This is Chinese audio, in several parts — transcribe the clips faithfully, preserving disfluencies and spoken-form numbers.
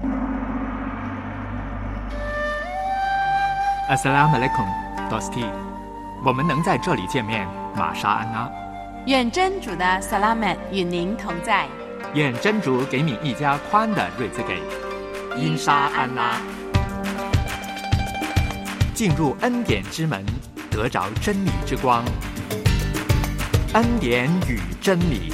Assalamualaikum, Dosti。我们能在这里见面，玛莎安娜。 愿真主的萨拉曼与您同在。 愿真主给你一家宽的瑞兹给。因沙安拉。进入恩典之门，得着真理之光。恩典与真理。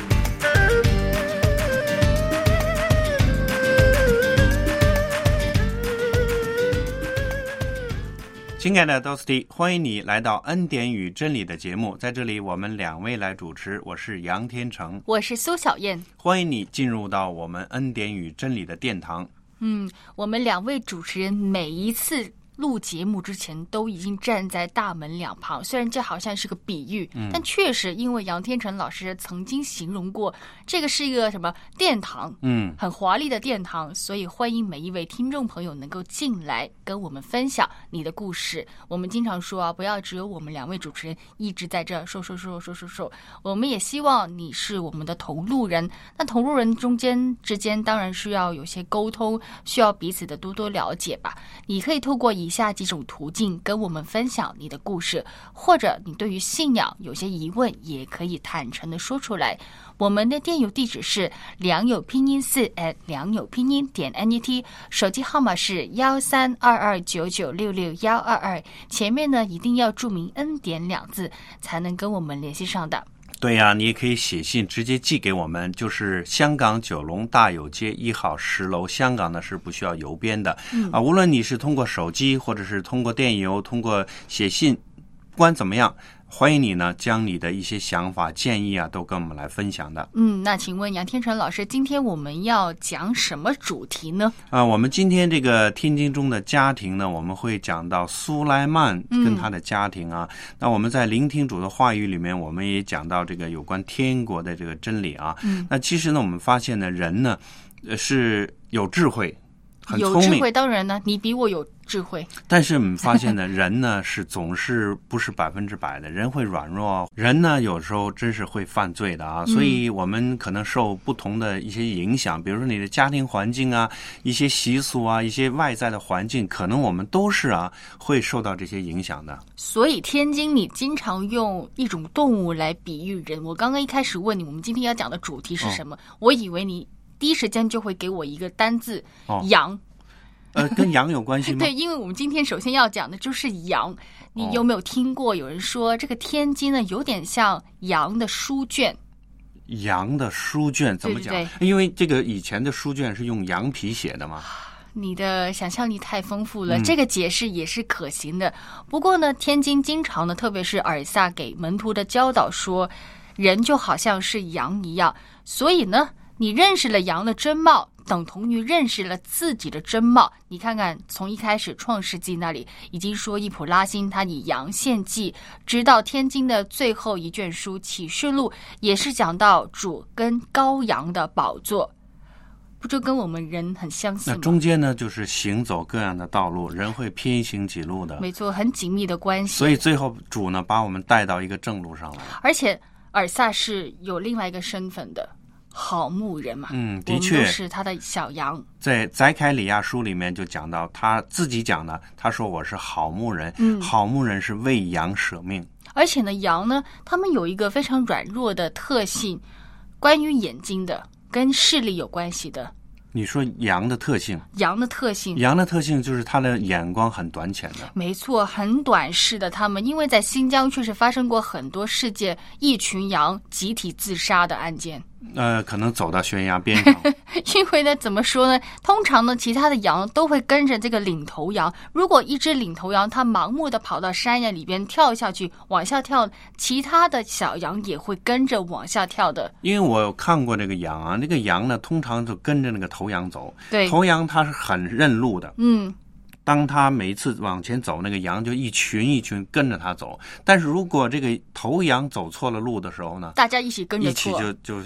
亲爱的 Dosti， 欢迎你来到恩典与真理的节目，在这里我们两位来主持，我是杨天成， 我是苏小燕， 欢迎你进入到我们恩典与真理的殿堂。 嗯，我们两位主持人每一次录节目之前都已经站在大门两旁，虽然这好像是个比喻，嗯、但确实因为杨天成老师曾经形容过这个是一个什么殿堂，嗯，很华丽的殿堂，所以欢迎每一位听众朋友能够进来跟我们分享你的故事。我们经常说啊，不要只有我们两位主持人一直在这说说说说说说，我们也希望你是我们的同路人。那同路人中间之间当然需要有些沟通，需要彼此的多多了解吧。你可以透过以下几种途径跟我们分享你的故事，或者你对于信仰有些疑问也可以坦诚的说出来。我们的电邮地址是良友拼音四 at 良友拼音点 net， 手机号码是幺三二二九九六六幺二二，前面呢一定要注明恩典两字才能跟我们联系上的。 对呀、啊，你也可以写信直接寄给我们，就是香港九龙大有街一号十楼，香港呢是不需要邮编的、嗯、啊。无论你是通过手机，或者是通过电邮，通过写信，不管怎么样，欢迎你呢将你的一些想法建议啊都跟我们来分享的。 嗯，那请问杨天成老师，今天我们要讲什么主题呢？ 啊，我们今天这个天经中的家庭呢，我们会讲到苏莱曼跟他的家庭啊、嗯、那我们在聆听主的话语里面，我们也讲到这个有关天国的这个真理啊。嗯，那其实呢我们发现呢，人呢是有智慧，很聪明， 有智慧，当然呢你比我有智慧， 但是我们发现呢人呢是总是不是百分之百的，人会软弱，人呢有时候真是会犯罪的啊，所以我们可能受不同的一些影响，比如说你的家庭环境啊，一些习俗啊，一些外在的环境，可能我们都是啊会受到这些影响的。 所以天津你经常用一种动物来比喻人，我刚刚一开始问你我们今天要讲的主题是什么、哦、我以为你第一时间就会给我一个单字、哦、羊。 呃，跟羊有关系吗？ 对，因为我们今天首先要讲的就是羊。你有没有听过有人说、哦、这个天津呢有点像羊的书卷？ 羊的书卷怎么讲？对对对，因为这个以前的书卷是用羊皮写的嘛。 你的想象力太丰富了、嗯、这个解释也是可行的。不过呢，天津经常呢，特别是尔萨给门徒的教导说，人就好像是羊一样，所以呢你认识了羊的真貌，等同于认识了自己的真貌。你看看，从一开始创世纪那里已经说易卜拉欣他以羊献祭，直到天经的最后一卷书启示录也是讲到主跟羔羊的宝座，不就跟我们人很相似吗？ 那中间呢就是行走各样的道路，人会偏行己路的， 没错，很紧密的关系。 所以最后主呢把我们带到一个正路上来。 而且尔萨是有另外一个身份的，好牧人嘛， 嗯，的确， 我们都是他的小羊。 在载凯里亚书里面就讲到，他自己讲的，他说我是好牧人，嗯，好牧人是为羊舍命。 而且呢，羊呢，他们有一个非常软弱的特性，关于眼睛的，跟视力有关系的。 你说羊的特性？ 羊的特性， 羊的特性就是他的眼光很短浅的。 没错，很短视的。他们因为在新疆确实发生过很多事件，一群羊集体自杀的案件。 呃，可能走到悬崖边上。 因为呢，怎么说呢？通常呢，其他的羊都会跟着这个领头羊。如果一只领头羊它盲目的跑到山崖里边跳下去，往下跳，其他的小羊也会跟着往下跳的。 因为我有看过这个羊啊，那个羊呢，通常就跟着那个头羊走。 对， 头羊它是很认路的。 嗯。 当他每一次往前走，那个羊就一群一群跟着他走。但是如果这个头羊走错了路的时候呢， 大家一起跟着错， 一起就就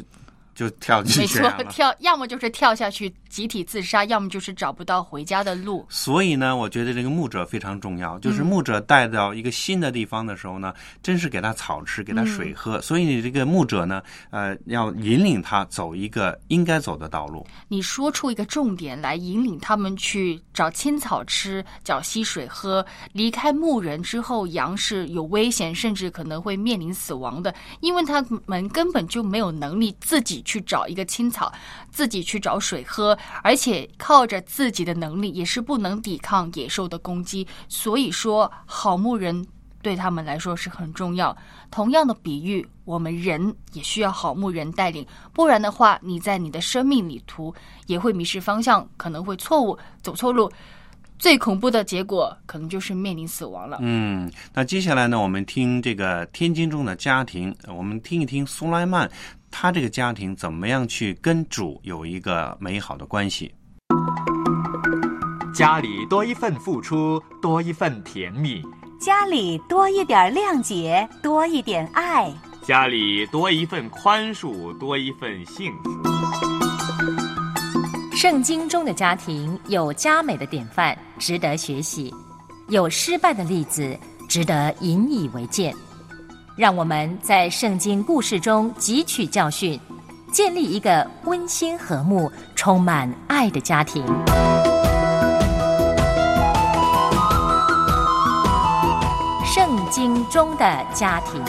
就跳进没去了。 错，跳要么就是跳下去集体自杀，要么就是找不到回家的路。 所以呢，我觉得这个牧者非常重要，就是牧者带到一个新的地方的时候呢，嗯、真是给他草吃，给他水喝。嗯、所以你这个牧者呢，呃，要引领他走一个应该走的道路。 你说出一个重点来，引领他们去找青草吃，找溪水喝。离开牧人之后，羊是有危险，甚至可能会面临死亡的，因为他们根本就没有能力自己去找一个青草，自己去找水喝，而且靠着自己的能力也是不能抵抗野兽的攻击。所以说，好牧人对他们来说是很重要。同样的比喻，我们人也需要好牧人带领，不然的话，你在你的生命旅途也会迷失方向，可能会错误走错路。最恐怖的结果可能就是面临死亡了。 嗯，那接下来呢，我们听这个天经中的家庭，我们听一听苏莱曼他这个家庭怎么样去跟主有一个美好的关系。 家里多一份付出，多一份甜蜜； 家里多一点谅解，多一点爱； 家里多一份宽恕，多一份幸福。 圣经中的家庭有佳美的典范，值得学习；有失败的例子，值得引以为戒。让我们在圣经故事中汲取教训，建立一个温馨和睦、充满爱的家庭。圣经中的家庭。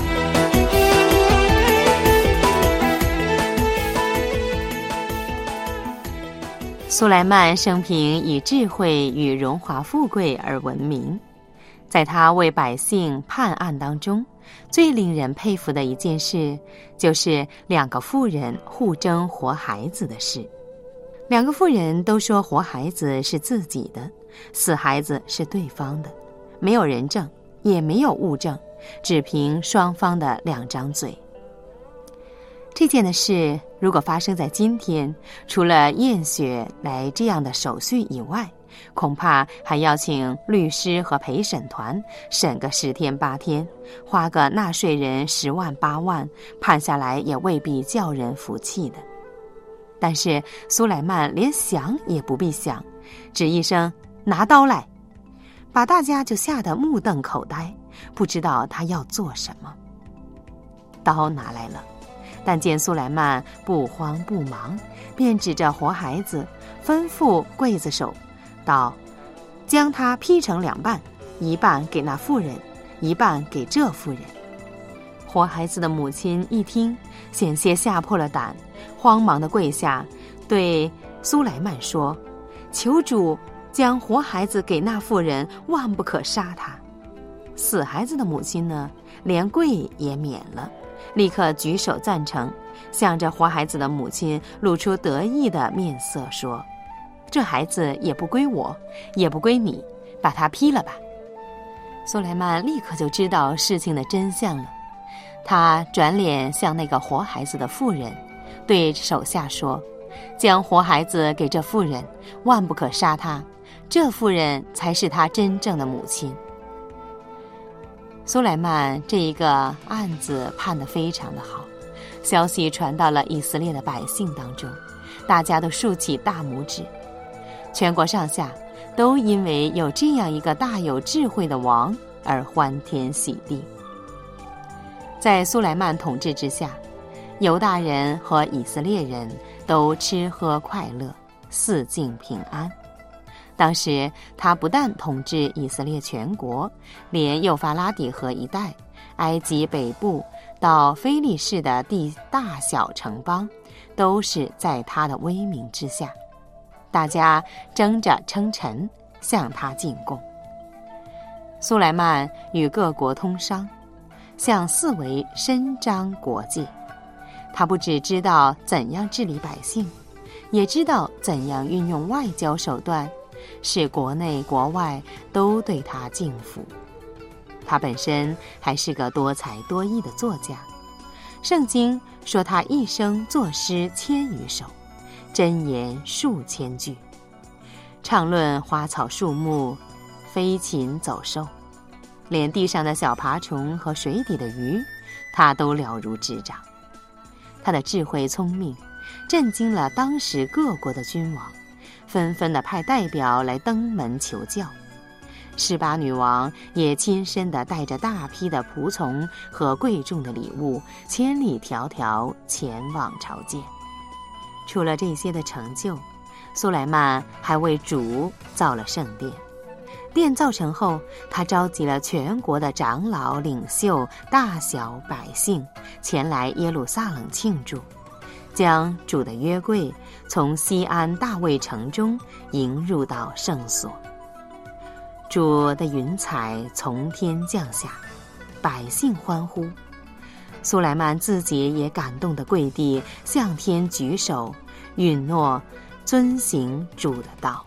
苏莱曼生平以智慧与荣华富贵而闻名，在他为百姓判案当中，最令人佩服的一件事，就是两个妇人互争活孩子的事。两个妇人都说活孩子是自己的，死孩子是对方的，没有人证，也没有物证，只凭双方的两张嘴。这件的事如果发生在今天，除了验血来这样的手续以外，恐怕还要请律师和陪审团审个十天八天，花个纳税人十万八万，判下来也未必叫人服气的。但是苏莱曼连想也不必想，只一声拿刀来，把大家就吓得目瞪口呆，不知道他要做什么。刀拿来了，但见苏莱曼不慌不忙，便指着活孩子吩咐刽子手道：将他劈成两半，一半给那妇人，一半给这妇人。活孩子的母亲一听，险些吓破了胆，慌忙地跪下，对苏莱曼说：求主将活孩子给那妇人，万不可杀他。死孩子的母亲呢，连跪也免了，立刻举手赞成，向着活孩子的母亲露出得意的面色说：这孩子也不归我，也不归你，把他劈了吧。苏莱曼立刻就知道事情的真相了，他转脸向那个活孩子的妇人，对手下说：将活孩子给这妇人，万不可杀他，这妇人才是他真正的母亲。苏莱曼这一个案子判得非常的好，消息传到了以色列的百姓当中，大家都竖起大拇指，全国上下都因为有这样一个大有智慧的王而欢天喜地。在苏莱曼统治之下，犹大人和以色列人都吃喝快乐，四境平安。当时他不但统治以色列全国，连幼发拉底河一带、埃及北部到非利士的地大小城邦，都是在他的威名之下，大家争着称臣，向他进贡。苏莱曼与各国通商，向四围伸张国界。他不只知道怎样治理百姓，也知道怎样运用外交手段，使国内国外都对他敬服。他本身还是个多才多艺的作家，圣经说他一生作诗千余首，箴言数千句，畅论花草树木、飞禽走兽，连地上的小爬虫和水底的鱼，他都了如指掌。他的智慧聪明震惊了当时各国的君王，纷纷地派代表来登门求教。十八女王也亲身地带着大批的仆从和贵重的礼物，千里迢迢前往朝见。除了这些的成就，苏莱曼还为主造了圣殿。殿造成后，他召集了全国的长老、领袖、大小百姓前来耶路撒冷庆祝，将主的约柜从西安大卫城中迎入到圣所。主的云彩从天降下，百姓欢呼。苏莱曼自己也感动地跪地向天举手，允诺遵行主的道。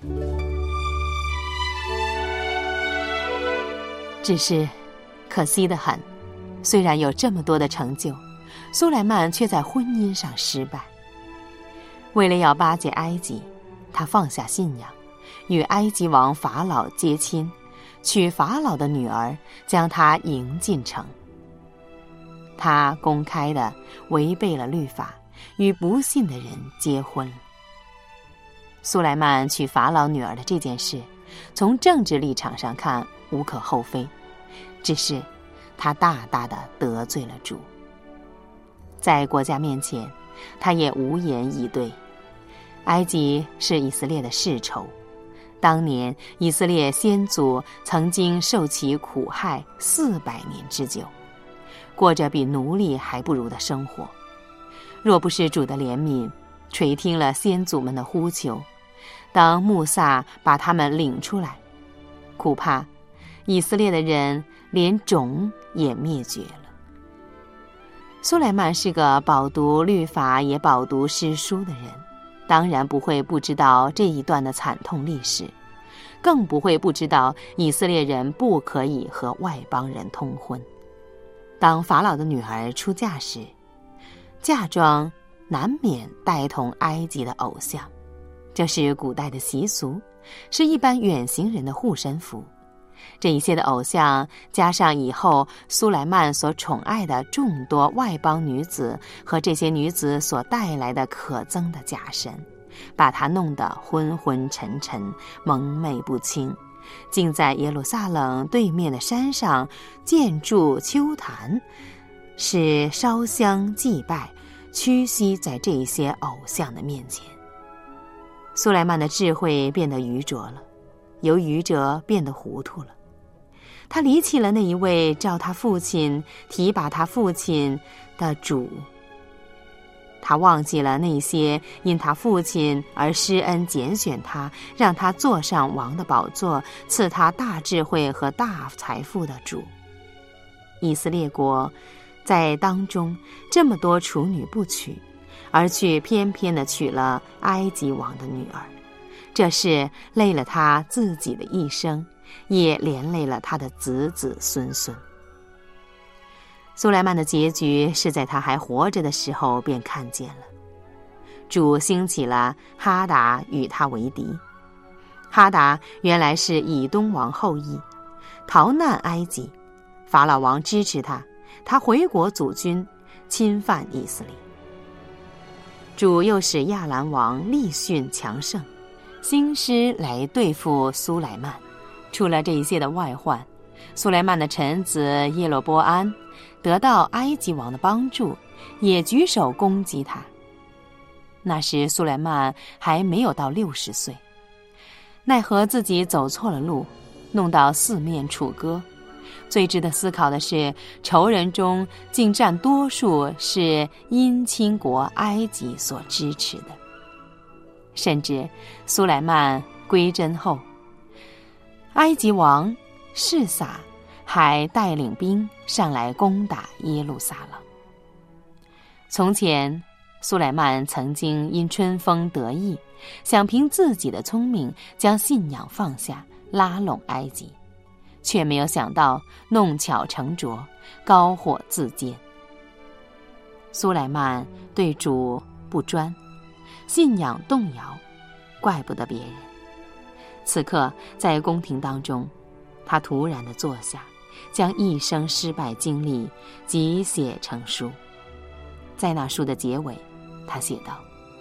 只是可惜得很，虽然有这么多的成就，苏莱曼却在婚姻上失败。为了要巴结埃及，他放下信仰，与埃及王法老结亲，娶法老的女儿，将她迎进城。他公开地违背了律法，与不信的人结婚。苏莱曼娶法老女儿的这件事，从政治立场上看无可厚非，只是他大大的得罪了主。在国家面前，他也无言以对。埃及是以色列的世仇，当年以色列先祖曾经受其苦害四百年之久，过着比奴隶还不如的生活。若不是主的怜悯，垂听了先祖们的呼求，当穆萨把他们领出来，恐怕以色列的人连种也灭绝了。苏莱曼是个饱读律法也饱读诗书的人，当然不会不知道这一段的惨痛历史，更不会不知道以色列人不可以和外邦人通婚。当法老的女儿出嫁时，嫁妆难免带同埃及的偶像，这是古代的习俗，是一般远行人的护身符。这一些的偶像，加上以后苏莱曼所宠爱的众多外邦女子和这些女子所带来的可憎的假神，把他弄得昏昏沉沉，蒙昧不清，竟在耶路撒冷对面的山上建筑丘坛，使烧香祭拜，屈膝在这些偶像的面前。苏莱曼的智慧变得愚拙了，由愚者变得糊涂了。他离弃了那一位照他父亲提拔他父亲的主，他忘记了那些因他父亲而施恩拣选他，让他坐上王的宝座，赐他大智慧和大财富的主。以色列国在当中这么多处女不娶，而去偏偏地娶了埃及王的女儿，这是累了他自己的一生，也连累了他的子子孙孙。苏莱曼的结局是在他还活着的时候便看见了。主兴起了哈达与他为敌。哈达原来是以东王后裔，逃难埃及，法老王支持他，他回国组军，侵犯以色列。主又使亚兰王利逊强盛，兴师来对付苏莱曼。出了这一些的外患，苏莱曼的臣子耶罗波安得到埃及王的帮助，也举手攻击他。那时苏莱曼还没有到六十岁，奈何自己走错了路，弄到四面楚歌。最值得思考的是，仇人中竟占多数是因亲国埃及所支持的。甚至苏莱曼归真后，埃及王示撒还带领兵上来攻打耶路撒冷。从前苏莱曼曾经因春风得意，想凭自己的聪明将信仰放下，拉拢埃及，却没有想到弄巧成拙，高火自坚。苏莱曼对主不专，信仰动摇，怪不得别人。此刻在宫廷当中，他突然地坐下，将一生失败经历集写成书。在那书的结尾，他写道：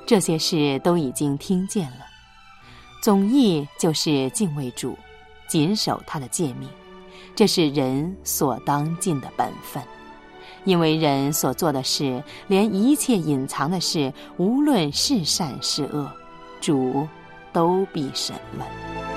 这些事都已经听见了。总意就是敬畏主，谨守他的诫命，这是人所当尽的本分。因为人所做的事，连一切隐藏的事，无论是善是恶，主都必审问。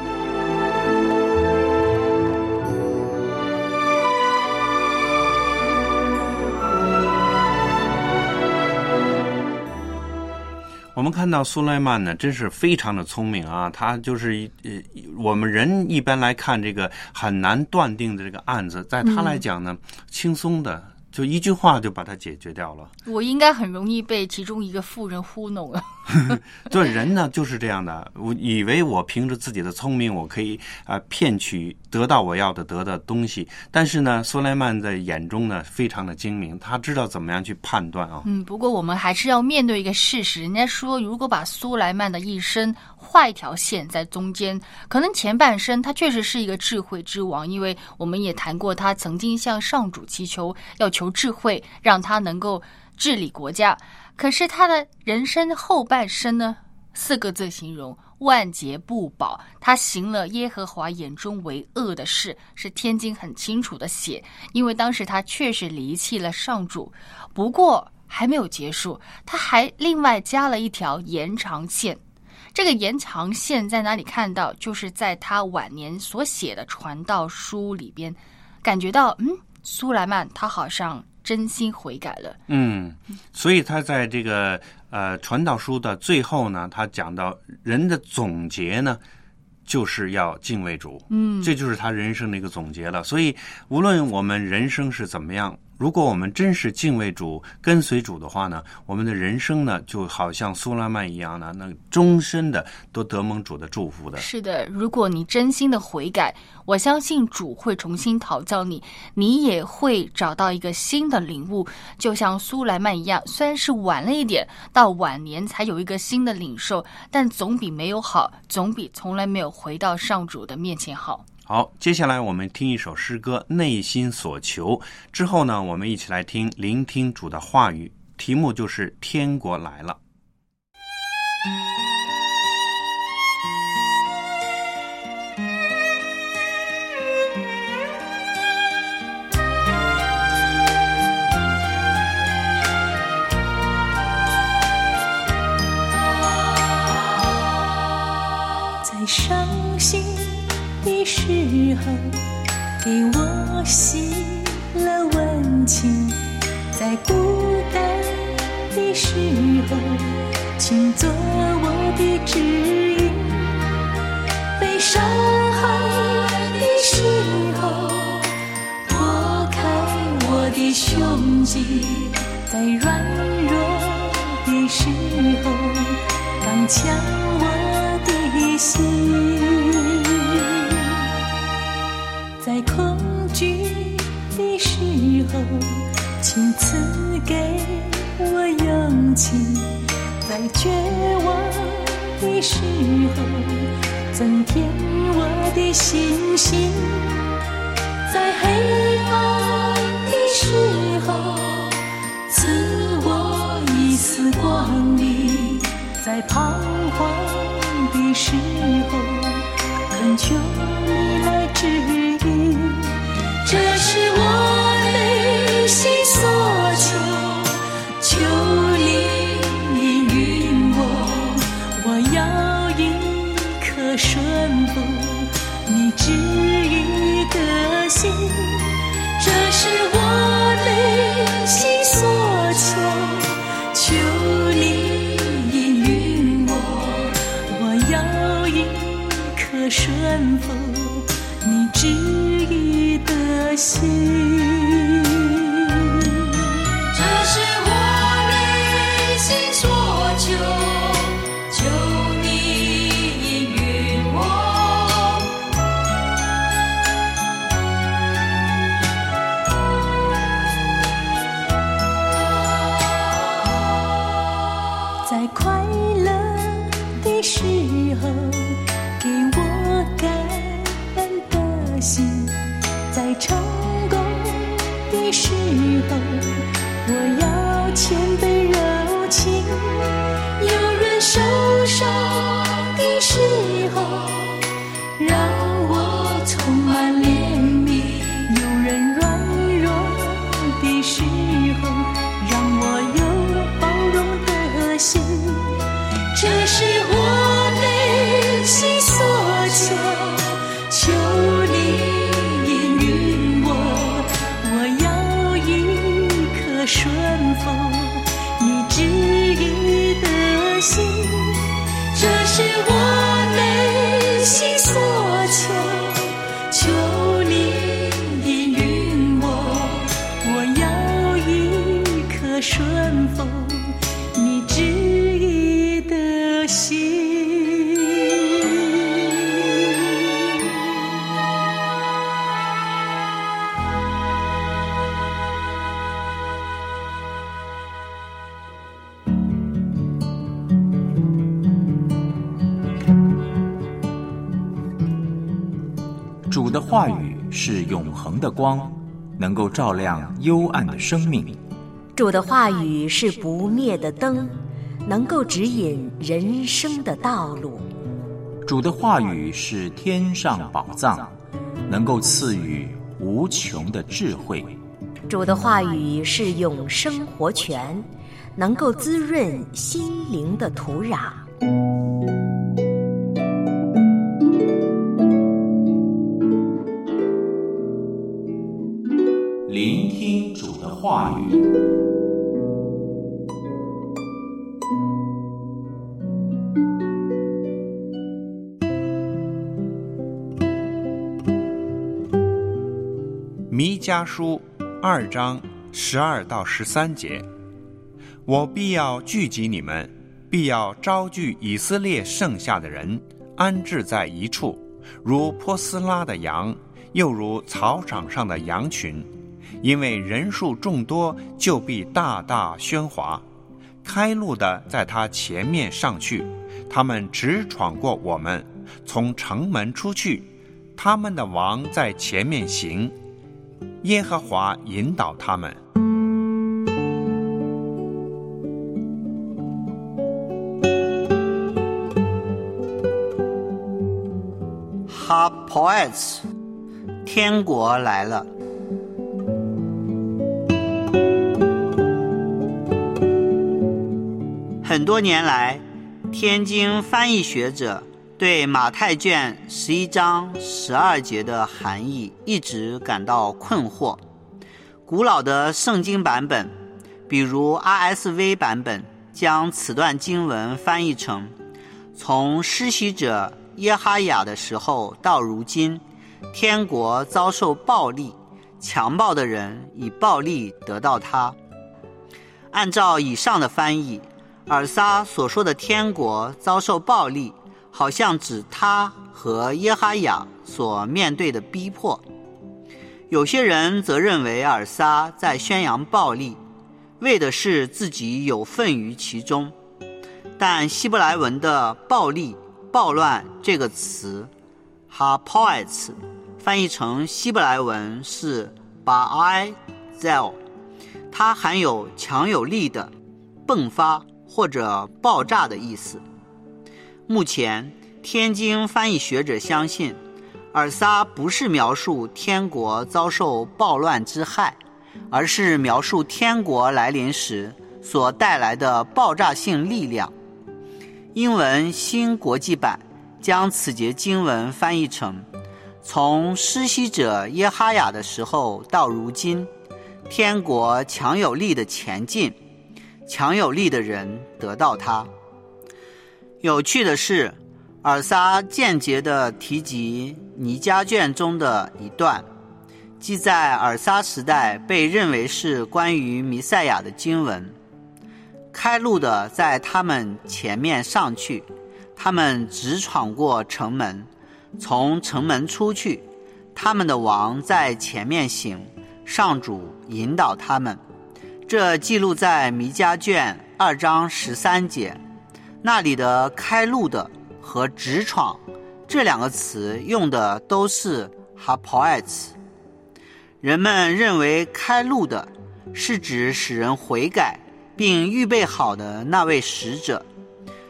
我们看到苏莱曼呢，真是非常的聪明啊！他就是呃，我们人一般来看这个很难断定的这个案子，在他来讲呢，嗯、轻松的就一句话就把它解决掉了。 我应该很容易被其中一个妇人糊弄了。 对，人呢就是这样的，我以为我凭着自己的聪明，我可以啊、呃、骗取得到我要的得的东西。但是呢，苏莱曼在眼中呢非常的精明，他知道怎么样去判断啊。 嗯，不过我们还是要面对一个事实，人家说如果把苏莱曼的一生画一条线在中间，可能前半生他确实是一个智慧之王，因为我们也谈过他曾经向上主祈求，要求智慧，让他能够治理国家。可是他的人生后半生呢，四个字形容：万劫不保。他行了耶和华眼中为恶的事，是天经很清楚的写，因为当时他确实离弃了上主。不过还没有结束，他还另外加了一条延长线。这个延长线在哪里看到？就是在他晚年所写的传道书里边，感觉到嗯，苏莱曼他好像真心悔改了。 嗯，所以他在这个呃传道书的最后呢，他讲到人的总结呢，就是要敬畏主。嗯，这就是他人生的一个总结了。所以无论我们人生是怎么样，如果我们真是敬畏主、跟随主的话呢，我们的人生呢，就好像苏拉曼一样呢，那终身的都得蒙主的祝福的。 是的，如果你真心的悔改，我相信主会重新陶造你，你也会找到一个新的领悟，就像苏莱曼一样，虽然是晚了一点，到晚年才有一个新的领受，但总比没有好，总比从来没有回到上主的面前好。 好，接下来我们听一首诗歌《内心所求》，之后呢，我们一起来听聆听主的话语，题目就是天国来了。 在伤心的时候，给我洗了温情，在孤单的时候，请做我的指引，被伤害的时候，拨开我的胸襟，在软弱的时候，刚强我的心，在恐惧的时候，请赐给我勇气，在绝望的时候，增添我的信心，在黑暗的时候，赐我一丝光明，在彷徨的时候，恳求你来指引，这是我内心所求，求你应允我，我要一颗顺服你旨意的心，这是我内心所求，求你应允我，我要一颗顺服你旨意的心。这是我内心所求，求你应允我。在快乐的时候，给我感恩的心，在成功的让我充满怜悯。有人软弱的时候，让我有包容的心。这是我内心所求，求你应允我，我要一颗顺服你旨意的心。这是我内心所求，求你应允我，我要一颗顺服你旨意的心。 主的话语是永恒的光，能够照亮幽暗的生命。 主的话语是不灭的灯，能够指引人生的道路。 主的话语是天上宝藏，能够赐予无穷的智慧。 主的话语是永生活泉，能够滋润心灵的土壤。 聆听主的话语。 弥迦书二章十二到十三节，我必要聚集你们，必要招聚以色列剩下的人，安置在一处，如波斯拉的羊，又如草场上的羊群。因为人数众多，就必大大喧哗。开路的在他前面上去，他们直闯过我们，从城门出去，他们的王在前面行，耶和华引导他们。 哈普埃茨，天国来了。很多年来，天津翻译学者对马太卷十一章十二节的含义一直感到困惑。古老的圣经版本，比如 R S V 版本，将此段经文翻译成：从施洗者耶哈雅的时候到如今，天国遭受暴力，强暴的人以暴力得到他。按照以上的翻译，尔撒所说的天国遭受暴力，好像指他和耶哈雅所面对的逼迫。有些人则认为尔撒在宣扬暴力，为的是自己有份于其中。但希伯来文的暴力、暴乱这个词 hapoetz 翻译成希伯来文是 ba'al， 它含有强有力的、迸发或者爆炸的意思。目前天津翻译学者相信，尔撒不是描述天国遭受暴乱之害，而是描述天国来临时所带来的爆炸性力量。英文新国际版将此节经文翻译成：从施洗者耶哈雅的时候到如今，天国强有力的前进，强有力的人得到它。有趣的是，尔撒间接地提及弥迦卷中的一段，即在尔撒时代被认为是关于弥赛亚的经文。开路的在他们前面上去，他们直闯过城门，从城门出去，他们的王在前面行，上主引导他们。这记录在弥迦卷二章十三节，那里的开路的和直闯这两个词用的都是 hapoetz。 人们认为开路的是指使人悔改并预备好的那位使者，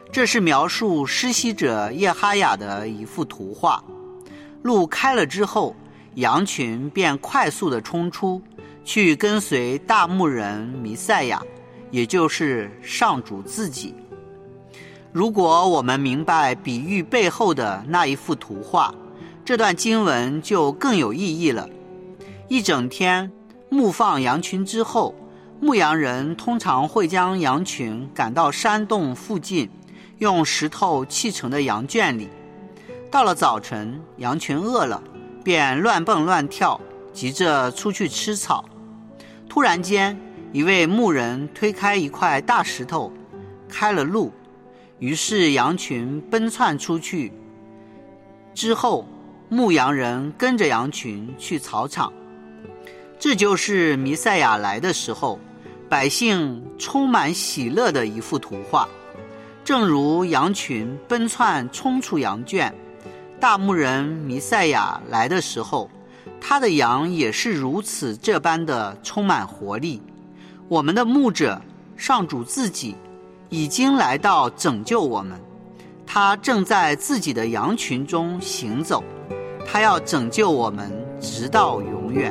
这是描述施洗者叶哈雅的一幅图画。路开了之后，羊群便快速地冲出，去跟随大牧人弥赛亚，也就是上主自己。如果我们明白比喻背后的那一幅图画，这段经文就更有意义了。一整天牧放羊群之后，牧羊人通常会将羊群赶到山洞附近用石头砌成的羊圈里。到了早晨，羊群饿了，便乱蹦乱跳，急着出去吃草。突然间，一位牧人推开一块大石头，开了路，于是羊群奔窜出去。之后，牧羊人跟着羊群去草场。这就是弥赛亚来的时候，百姓充满喜乐的一幅图画。正如羊群奔窜冲出羊圈，大牧人弥赛亚来的时候，他的羊也是如此这般的充满活力。我们的牧者上主自己已经来到拯救我们，他正在自己的羊群中行走，他要拯救我们直到永远。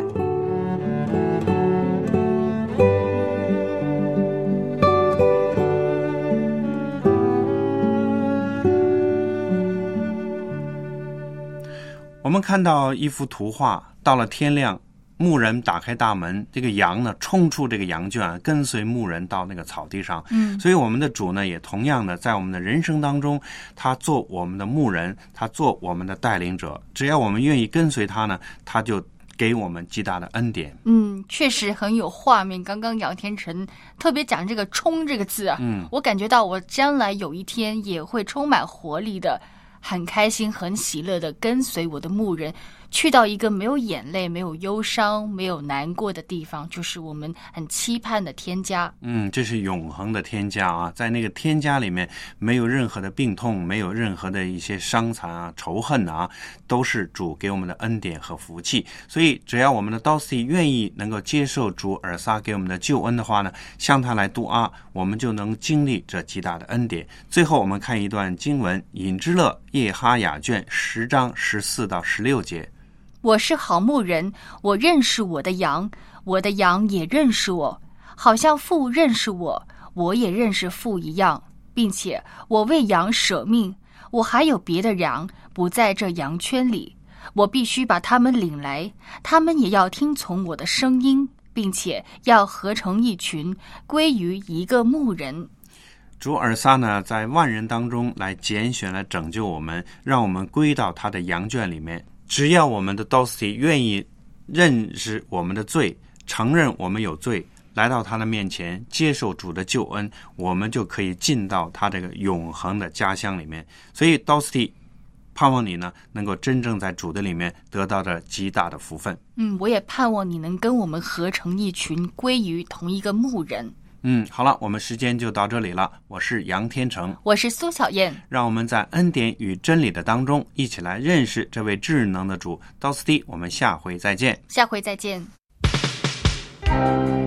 我们看到一幅图画，到了天亮，牧人打开大门，这个羊呢冲出这个羊圈，跟随牧人到那个草地上。嗯，所以我们的主呢也同样的在我们的人生当中，他做我们的牧人，他做我们的带领者，只要我们愿意跟随他呢，他就给我们极大的恩典。 嗯，确实很有画面。刚刚杨天成特别讲这个冲这个字啊，嗯，我感觉到我将来有一天也会充满活力的，很开心很喜乐的跟随我的牧人，去到一个没有眼泪没有忧伤没有难过的地方，就是我们很期盼的天家。 嗯，这是永恒的天家啊，在那个天家里面没有任何的病痛，没有任何的一些伤残啊仇恨啊，都是主给我们的恩典和福气。所以只要我们的 Dosty 愿意能够接受主尔撒给我们的救恩的话呢，向他来杜阿，我们就能经历这极大的恩典。最后我们看一段经文，隐之勒叶哈雅卷十章十四到十六节。 我是好牧人，我认识我的羊，我的羊也认识我，好像父认识我，我也认识父一样，并且我为羊舍命。我还有别的羊不在这羊圈里，我必须把他们领来，他们也要听从我的声音，并且要合成一群，归于一个牧人。 主尔撒呢，在万人当中来拣选来拯救我们，让我们归到他的羊圈里面。只要我们的 Dosty 愿意认识我们的罪，承认我们有罪，来到他的面前接受主的救恩，我们就可以进到他这个永恒的家乡里面。所以 Dosty 盼望你呢能够真正在主的里面得到这极大的福分。 嗯，我也盼望你能跟我们合成一群，归于同一个牧人。 嗯，好了，我们时间就到这里了。我是杨天成， 我是苏小燕， 让我们在恩典与真理的当中一起来认识这位智能的主。Dosty，我们下回再见。 下回再见。